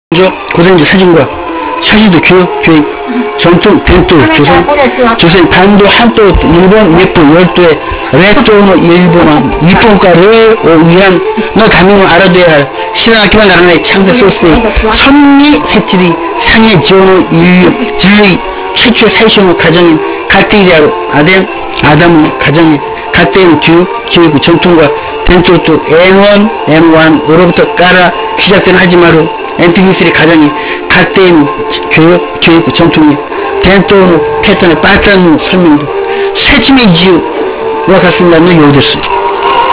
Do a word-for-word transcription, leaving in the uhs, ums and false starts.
고생지 사진과 사진도 교육, 교육, 전통, 벤토, 조선, 조선, 반도, 한도, 일본, 예쁜, 열도에, 레토노, 일본어, 일본가를 위한, 너 가면은 알아둬야 할, 신학교와 나라의 창세 소스의 선미 획질이 상해 지원의 인류, 진리, 최초의 사이시노 가정인, 가테이리아로, 아덴, 아담의 가정인, 가테인 교육, 교육, 전통과 벤토도 엠원, 엠원으로부터 깔아 시작된 하지마루, 엔티비스의 가정이 갓대인 교육, 교육, 전통이 덴토노 패턴에 빠졌다는 설명도 세침의 이유와 같습니다는 요구됐어요.